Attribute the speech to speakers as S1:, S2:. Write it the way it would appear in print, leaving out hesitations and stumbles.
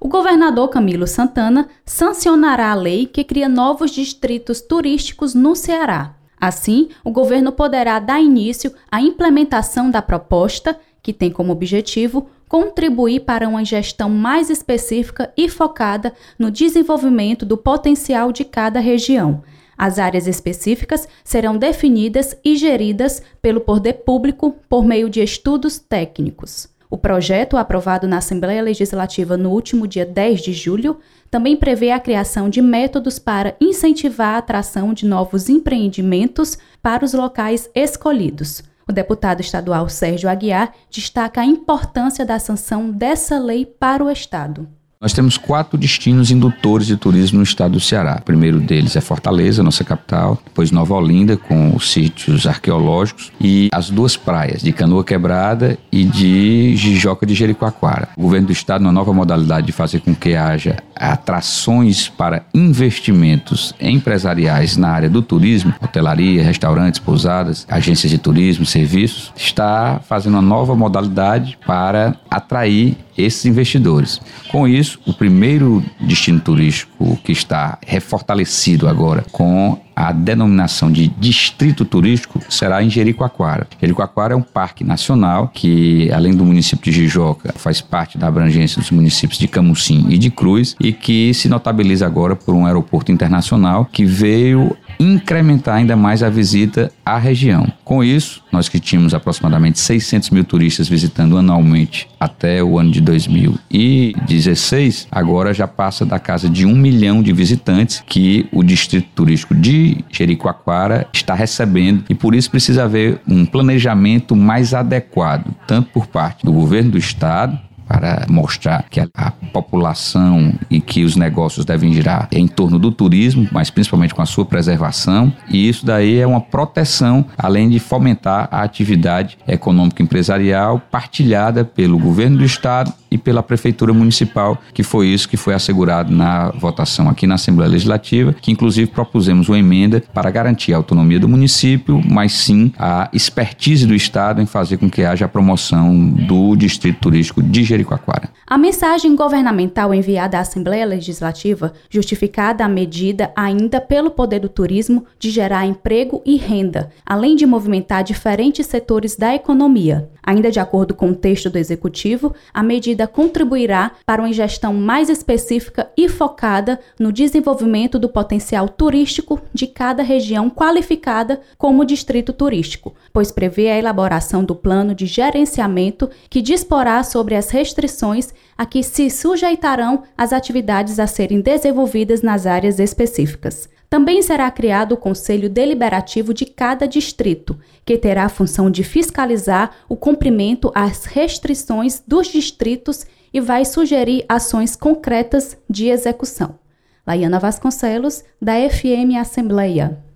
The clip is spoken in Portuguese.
S1: O governador Camilo Santana sancionará a lei que cria novos distritos turísticos no Ceará. Assim, o governo poderá dar início à implementação da proposta, que tem como objetivo contribuir para uma gestão mais específica e focada no desenvolvimento do potencial de cada região. As áreas específicas serão definidas e geridas pelo poder público por meio de estudos técnicos. O projeto, aprovado na Assembleia Legislativa no último dia 10 de julho, também prevê a criação de métodos para incentivar a atração de novos empreendimentos para os locais escolhidos. O deputado estadual Sérgio Aguiar destaca a importância da sanção dessa lei para o Estado.
S2: Nós temos 4 destinos indutores de turismo no estado do Ceará. O primeiro deles é Fortaleza, nossa capital, depois Nova Olinda, com os sítios arqueológicos, e as 2 praias, de Canoa Quebrada e de Jijoca de Jericoacoara. O governo do estado, numa nova modalidade de fazer com que haja atrações para investimentos empresariais na área do turismo, hotelaria, restaurantes, pousadas, agências de turismo, serviços, está fazendo uma nova modalidade para atrair esses investidores. Com isso, o primeiro destino turístico que está refortalecido agora com a denominação de distrito turístico será em Jericoacoara. Jericoacoara é um parque nacional que, além do município de Jijoca, faz parte da abrangência dos municípios de Camusim e de Cruz e que se notabiliza agora por um aeroporto internacional que veio incrementar ainda mais a visita à região. Com isso, nós que tínhamos aproximadamente 600 mil turistas visitando anualmente até o ano de 2016, agora já passa da casa de 1 milhão de visitantes que o distrito turístico de Jericoacoara está recebendo e por isso precisa haver um planejamento mais adequado, tanto por parte do governo do estado, para mostrar que a população e que os negócios devem girar em torno do turismo, mas principalmente com a sua preservação, e isso daí é uma proteção, além de fomentar a atividade econômica empresarial partilhada pelo governo do estado e pela Prefeitura Municipal, que foi isso que foi assegurado na votação aqui na Assembleia Legislativa, que inclusive propusemos uma emenda para garantir a autonomia do município, mas sim a expertise do Estado em fazer com que haja a promoção do Distrito Turístico de Jericoacoara.
S1: A mensagem governamental enviada à Assembleia Legislativa, justificada a medida ainda pelo Poder do Turismo de gerar emprego e renda, além de movimentar diferentes setores da economia. Ainda de acordo com o texto do Executivo, a medida contribuirá para uma gestão mais específica e focada no desenvolvimento do potencial turístico de cada região qualificada como distrito turístico, pois prevê a elaboração do plano de gerenciamento que disporá sobre as restrições a que se sujeitarão as atividades a serem desenvolvidas nas áreas específicas. Também será criado o Conselho Deliberativo de cada distrito, que terá a função de fiscalizar o cumprimento às restrições dos distritos e vai sugerir ações concretas de execução. Laiana Vasconcelos, da FM Assembleia.